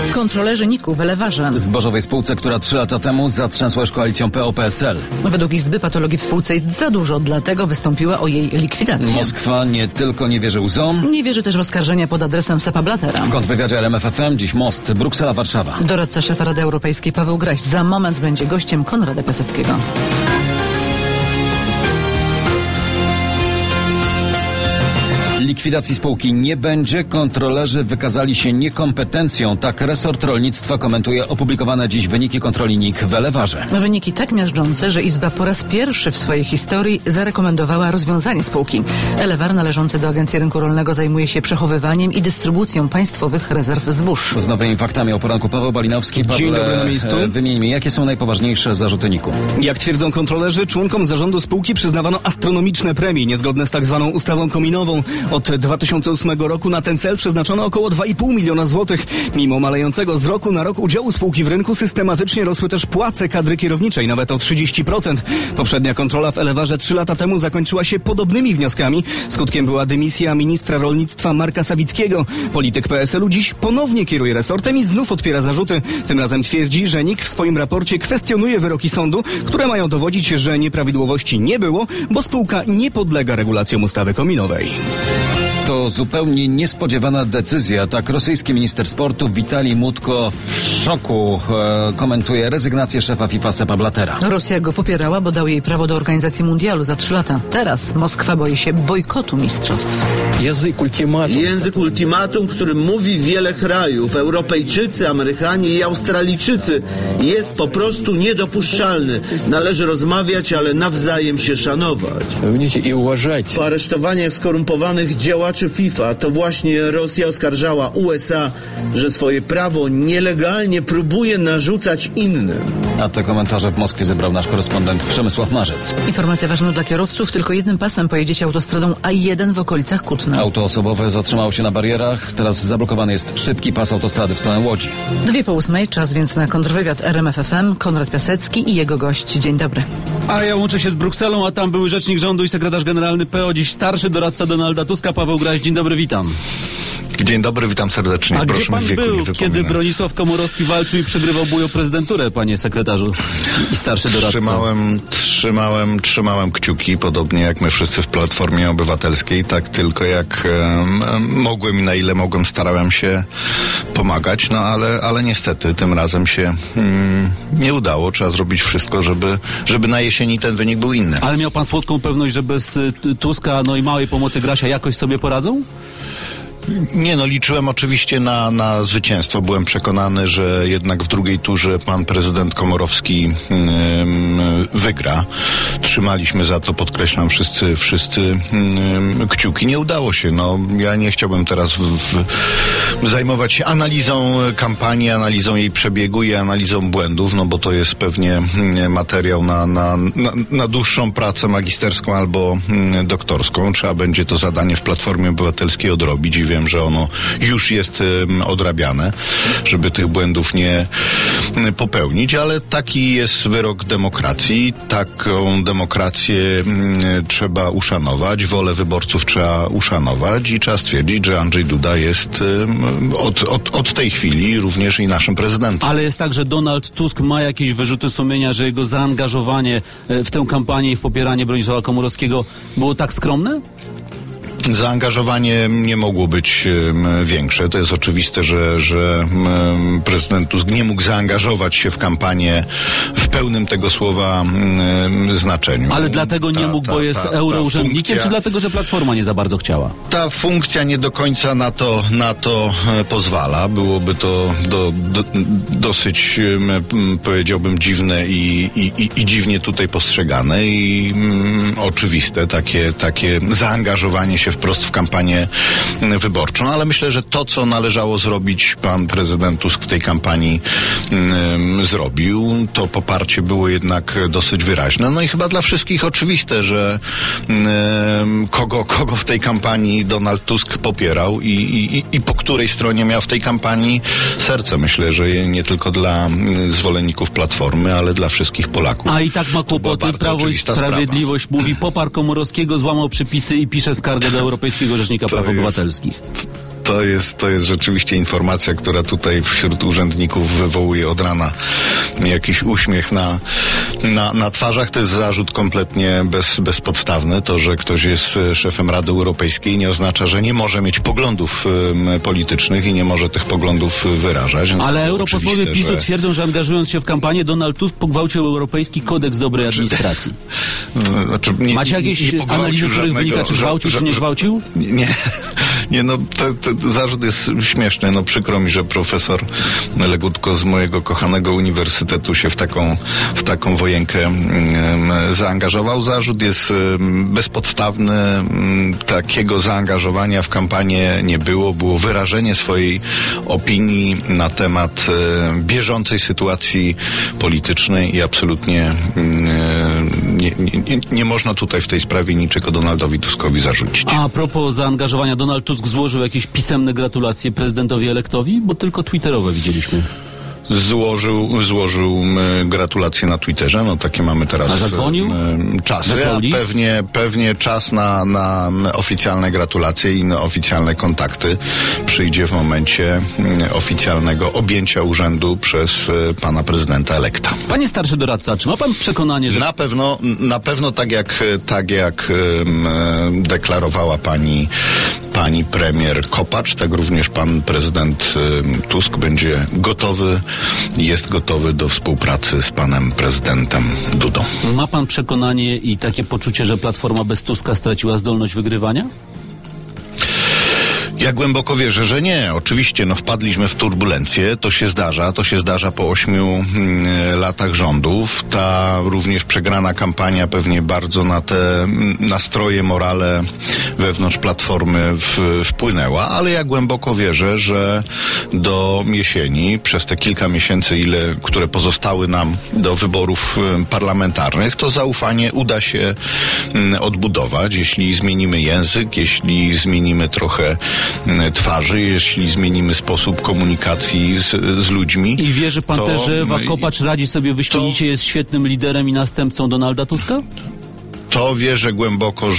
Kontrolerzy NIK-u w Elewarze. Zbożowej spółce, która 3 lata temu zatrzęsła już koalicją PO-PSL. Według Izby patologii w spółce jest za dużo, dlatego wystąpiła o jej likwidację. Moskwa nie tylko nie wierzy łzom, Nie wierzy też w oskarżenia pod adresem Seppa Blattera. w kontrwywiadzie RMF FM dziś most Bruksela-Warszawa. Doradca szefa Rady Europejskiej Paweł Graś za moment będzie gościem Konrada Piaseckiego. Likwidacji spółki nie będzie. Kontrolerzy wykazali się niekompetencją. Tak resort rolnictwa komentuje opublikowane dziś wyniki kontroli NIK w Elewarze. Wyniki tak miażdżące, że Izba po raz pierwszy w swojej historii zarekomendowała rozwiązanie spółki. Elewar należący do Agencji Rynku Rolnego zajmuje się przechowywaniem i dystrybucją państwowych rezerw zbóż. Z nowymi faktami o poranku Paweł Balinowski. Dzień dobry na miejscu. Wymieńmy, jakie są najpoważniejsze zarzuty NIK-u. Jak twierdzą kontrolerzy, członkom zarządu spółki przyznawano astronomiczne premie, niezgodne z tak zwaną ustawą kominową. Od 2008 roku na ten cel przeznaczono około 2,5 miliona złotych. Mimo malejącego z roku na rok udziału spółki w rynku systematycznie rosły też płace kadry kierowniczej, nawet o 30%. Poprzednia kontrola w Elewarze 3 lata temu zakończyła się podobnymi wnioskami. Skutkiem była dymisja ministra rolnictwa Marka Sawickiego. Polityk PSL-u dziś ponownie kieruje resortem i znów odpiera zarzuty. Tym razem twierdzi, że NIK w swoim raporcie kwestionuje wyroki sądu, które mają dowodzić, że nieprawidłowości nie było, bo spółka nie podlega regulacjom ustawy kominowej. To zupełnie niespodziewana decyzja. Tak rosyjski minister sportu Witalij Mutko w szoku komentuje rezygnację szefa FIFA Seppa Blattera. Rosja go popierała, bo dał jej prawo do organizacji mundialu za 3 lata. Teraz Moskwa boi się bojkotu mistrzostw. Język ultimatum, którym mówi wiele krajów, Europejczycy, Amerykanie i Australijczycy, jest po prostu niedopuszczalny. Należy rozmawiać, ale nawzajem się szanować. Po aresztowaniach skorumpowanych działaczy FIFA to właśnie Rosja oskarżała USA, że swoje prawo nielegalnie próbuje narzucać innym. A te komentarze w Moskwie zebrał nasz korespondent Przemysław Marzec. Informacja ważna dla kierowców. Tylko jednym pasem pojedziecie autostradą A1 w okolicach Kutna. Auto osobowe zatrzymało się na barierach. Teraz zablokowany jest szybki pas autostrady w stronę Łodzi. 7:02, czas więc na kontrwywiad RMF FM. Konrad Piasecki i jego gość. Dzień dobry. A ja łączę się z Brukselą, a tam były rzecznik rządu i sekretarz generalny PO, dziś starszy doradca Donalda Tuska, Paweł Graś. Dzień dobry, witam. Dzień dobry, witam serdecznie. A proszę gdzie pan mi wieku był, nie wypominać. kiedy Bronisław Komorowski walczył i przegrywał bój o prezydenturę, panie sekretarzu i starszy doradca? Trzymałem kciuki, podobnie jak my wszyscy w Platformie Obywatelskiej, tak tylko jak mogłem i na ile mogłem, starałem się pomagać, no ale niestety tym razem się nie udało. Trzeba zrobić wszystko, żeby na jesieni ten wynik był inny. Ale miał pan słodką pewność, że bez Tuska, no i małej pomocy Grasia jakoś sobie poradzą? Nie, no liczyłem oczywiście na zwycięstwo. Byłem przekonany, że jednak w drugiej turze pan prezydent Komorowski wygra. Trzymaliśmy za to, podkreślam, wszyscy kciuki. Nie udało się. No, ja nie chciałbym teraz zajmować się analizą kampanii, analizą jej przebiegu i analizą błędów, no bo to jest pewnie materiał na dłuższą pracę magisterską albo doktorską. Trzeba będzie to zadanie w Platformie Obywatelskiej odrobić i wiem, że ono już jest odrabiane, żeby tych błędów nie popełnić, ale taki jest wyrok demokracji. Taką demokrację trzeba uszanować, wolę wyborców trzeba uszanować i trzeba stwierdzić, że Andrzej Duda jest od tej chwili również i naszym prezydentem. Ale jest tak, że Donald Tusk ma jakieś wyrzuty sumienia, że jego zaangażowanie w tę kampanię i w popieranie Bronisława Komorowskiego było tak skromne? Zaangażowanie nie mogło być większe. To jest oczywiste, że prezydent Tusk nie mógł zaangażować się w kampanię w pełnym tego słowa znaczeniu. Ale dlatego nie mógł, bo jest eurourzędnikiem, czy dlatego, że Platforma nie za bardzo chciała? Ta funkcja nie do końca na to pozwala. Byłoby to dosyć, powiedziałbym, dziwne i dziwnie tutaj postrzegane i oczywiste takie zaangażowanie się wprost w kampanię wyborczą, ale myślę, że to, co należało zrobić, pan prezydent Tusk w tej kampanii zrobił. To poparcie było jednak dosyć wyraźne. No i chyba dla wszystkich oczywiste, że kogo w tej kampanii Donald Tusk popierał i po której stronie miał w tej kampanii serce. Myślę, że nie tylko dla zwolenników Platformy, ale dla wszystkich Polaków. A i tak ma kłopoty. Prawo i Sprawiedliwość mówi, poparł Komorowskiego, złamał przepisy i pisze skargę do Europejskiego Rzecznika Praw Obywatelskich. To jest rzeczywiście informacja, która tutaj wśród urzędników wywołuje od rana jakiś uśmiech na twarzach. To jest zarzut kompletnie bezpodstawny. To, że ktoś jest szefem Rady Europejskiej, nie oznacza, że nie może mieć poglądów politycznych i nie może tych poglądów wyrażać. Ale europosłowie PiS-u twierdzą, że angażując się w kampanię, Donald Tusk pogwałcił Europejski Kodeks Dobrej Administracji. Macie jakieś analizy, z których wynika, czy gwałcił, czy nie gwałcił? Nie, no ten zarzut jest śmieszny. No przykro mi, że profesor Legutko z mojego kochanego uniwersytetu się w taką wojenkę zaangażował. Zarzut jest bezpodstawny. Takiego zaangażowania w kampanię nie było. Było wyrażenie swojej opinii na temat bieżącej sytuacji politycznej i absolutnie nie można tutaj w tej sprawie niczego Donaldowi Tuskowi zarzucić. A propos zaangażowania, Donald Tusk złożył jakieś pisemne gratulacje prezydentowi elektowi? Bo tylko twitterowe widzieliśmy. Złożył gratulacje na Twitterze, no takie mamy teraz czasy, a pewnie czas na oficjalne gratulacje i na oficjalne kontakty przyjdzie w momencie oficjalnego objęcia urzędu przez pana prezydenta elekta. Panie starszy doradca, czy ma pan przekonanie, że... Na pewno tak jak deklarowała pani premier Kopacz, tak również pan prezydent Tusk jest gotowy do współpracy z panem prezydentem Dudą. Ma pan przekonanie i takie poczucie, że Platforma bez Tuska straciła zdolność wygrywania? Ja głęboko wierzę, że nie. Oczywiście, wpadliśmy w turbulencję. To się zdarza po 8 latach rządów. Ta również przegrana kampania pewnie bardzo na te nastroje, morale wewnątrz Platformy wpłynęła, ale ja głęboko wierzę, że do jesieni, przez te kilka miesięcy, które pozostały nam do wyborów parlamentarnych, to zaufanie uda się odbudować, jeśli zmienimy język, jeśli zmienimy trochę twarzy, jeśli zmienimy sposób komunikacji z ludźmi. I wierzy pan też, że Ewa Kopacz radzi sobie wyśmienicie, jest świetnym liderem i następcą Donalda Tuska? To wierzę głęboko,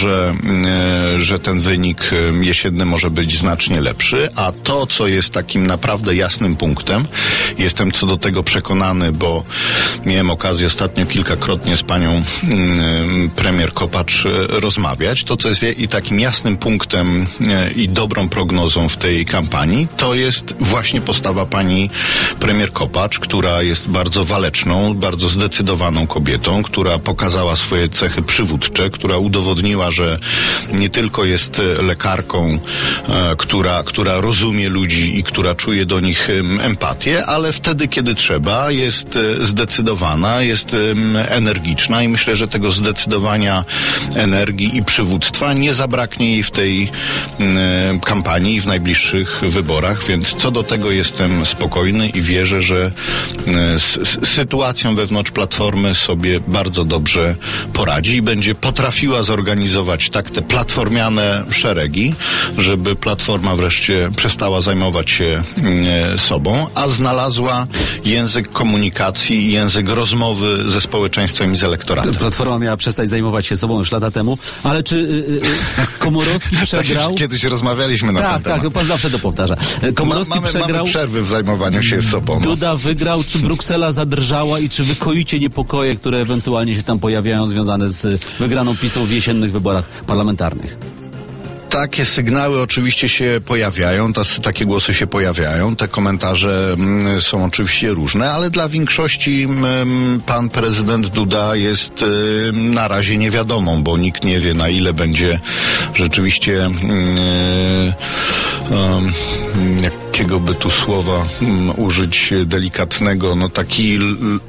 że ten wynik jesienny może być znacznie lepszy, a to, co jest takim naprawdę jasnym punktem, jestem co do tego przekonany, bo miałem okazję ostatnio kilkakrotnie z panią premier Kopacz rozmawiać, to, co jest i takim jasnym punktem i dobrą prognozą w tej kampanii, to jest właśnie postawa pani premier Kopacz, która jest bardzo waleczną, bardzo zdecydowaną kobietą, która pokazała swoje cechy przywódcze, która udowodniła, że nie tylko jest lekarką, która rozumie ludzi i która czuje do nich empatię, ale wtedy, kiedy trzeba, jest zdecydowana, jest energiczna i myślę, że tego zdecydowania, energii i przywództwa nie zabraknie jej w tej kampanii i w najbliższych wyborach, więc co do tego jestem spokojny i wierzę, że z sytuacją wewnątrz Platformy sobie bardzo dobrze poradzi i będzie potrafiła zorganizować tak te platformiane szeregi, żeby Platforma wreszcie przestała zajmować się sobą, a znalazła język komunikacji i język rozmowy ze społeczeństwem i z elektoratem. Platforma miała przestać zajmować się sobą już lata temu, ale czy Komorowski przegrał? Kiedyś rozmawialiśmy na ten temat. Tak, pan zawsze to powtarza. Komorowski przegrał. Mamy przerwy w zajmowaniu się sobą. Duda wygrał, czy Bruksela zadrżała i czy wykoicie niepokoje, które ewentualnie się tam pojawiają związane z wygraną PiS-u w jesiennych wyborach parlamentarnych? Takie sygnały oczywiście się pojawiają, takie głosy się pojawiają, te komentarze są oczywiście różne, ale dla większości pan prezydent Duda jest na razie niewiadomą, bo nikt nie wie, na ile będzie rzeczywiście jakiego by tu słowa użyć delikatnego, taki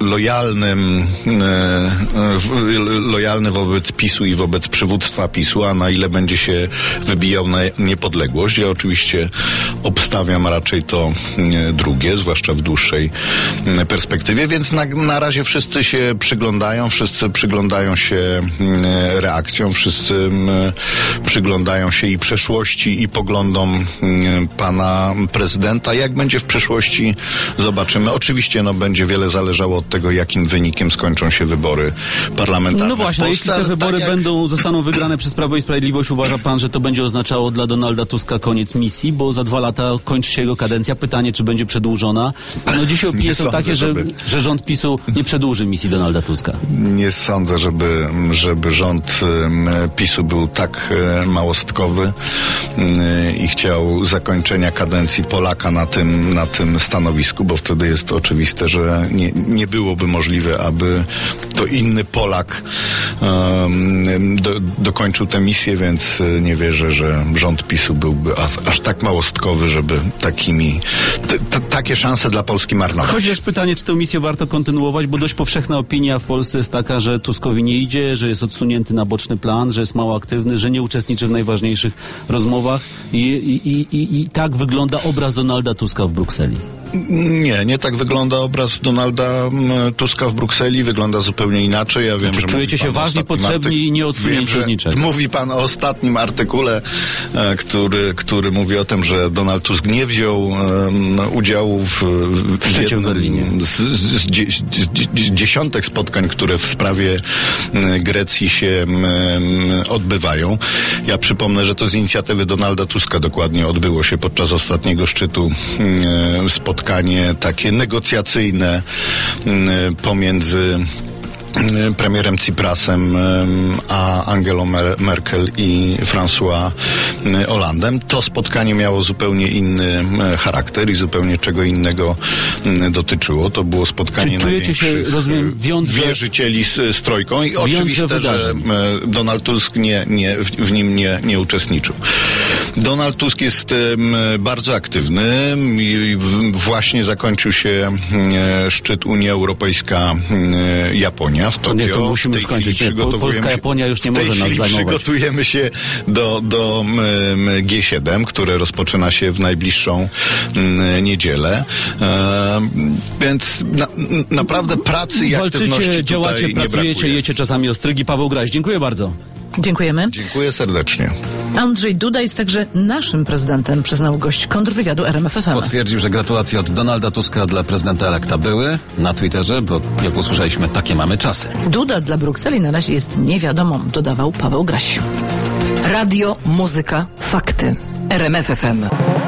lojalny wobec PiS-u i wobec przywództwa PiS-u, a na ile będzie się wybijał na niepodległość. Ja oczywiście obstawiam raczej to drugie, zwłaszcza w dłuższej perspektywie, więc na razie wszyscy się przyglądają się reakcjom, wszyscy przyglądają się i przeszłości, i poglądom pana prezydenta prezydenta. Jak będzie w przyszłości, zobaczymy. Oczywiście będzie wiele zależało od tego, jakim wynikiem skończą się wybory parlamentarne. No właśnie, w Polsce, jeśli te wybory zostaną wygrane przez Prawo i Sprawiedliwość, uważa pan, że to będzie oznaczało dla Donalda Tuska koniec misji, bo za 2 lata kończy się jego kadencja. Pytanie, czy będzie przedłużona. Dzisiaj opinie są takie, że rząd PiS-u nie przedłuży misji Donalda Tuska. Nie sądzę, żeby rząd PiS-u był tak małostkowy i chciał zakończenia kadencji Polaka na tym stanowisku, bo wtedy jest oczywiste, że nie byłoby możliwe, aby to inny Polak dokończył tę misję, więc nie wierzę, że rząd PiS-u byłby aż tak małostkowy, żeby takie szanse dla Polski marnować. Chodzi też pytanie, czy tę misję warto kontynuować, bo dość powszechna opinia w Polsce jest taka, że Tuskowi nie idzie, że jest odsunięty na boczny plan, że jest mało aktywny, że nie uczestniczy w najważniejszych rozmowach i tak wygląda obraz Donalda Tuska w Brukseli. Nie tak wygląda obraz Donalda Tuska w Brukseli, wygląda zupełnie inaczej. Ja wiem, że czujecie się ważni, potrzebni i nieodsunięci od niczego. Mówi pan o ostatnim artykule, który mówi o tym, że Donald Tusk nie wziął udziału w jednym z dziesiątek spotkań, które w sprawie Grecji się odbywają. Ja przypomnę, że to z inicjatywy Donalda Tuska dokładnie odbyło się podczas ostatniego szczytu spotkanie takie negocjacyjne pomiędzy premierem Tsiprasem a Angelą Merkel i François Hollandem. To spotkanie miało zupełnie inny charakter i zupełnie czego innego dotyczyło. To było spotkanie największych wierzycieli z Trojką i oczywiste, że Donald Tusk w nim nie uczestniczył. Donald Tusk jest bardzo aktywny i właśnie zakończył się szczyt Unia Europejska-Japonia w Tokio. To musimy skończyć. Polska Japonia już nie może nas zajmować. Przygotujemy się do G7, które rozpoczyna się w najbliższą niedzielę. Więc naprawdę pracy i aktywności walczycie, działacie, nie pracujecie, brakuje. jecie czasami ostrygi. Paweł Graś, dziękuję bardzo. Dziękujemy. Dziękuję serdecznie. Andrzej Duda jest także naszym prezydentem, przyznał gość kontrwywiadu RMF FM. Potwierdził, że gratulacje od Donalda Tuska dla prezydenta elekta były na Twitterze, bo jak usłyszeliśmy, takie mamy czasy. Duda dla Brukseli na razie jest niewiadomą, dodawał Paweł Graś. Radio, muzyka, fakty. RMF FM.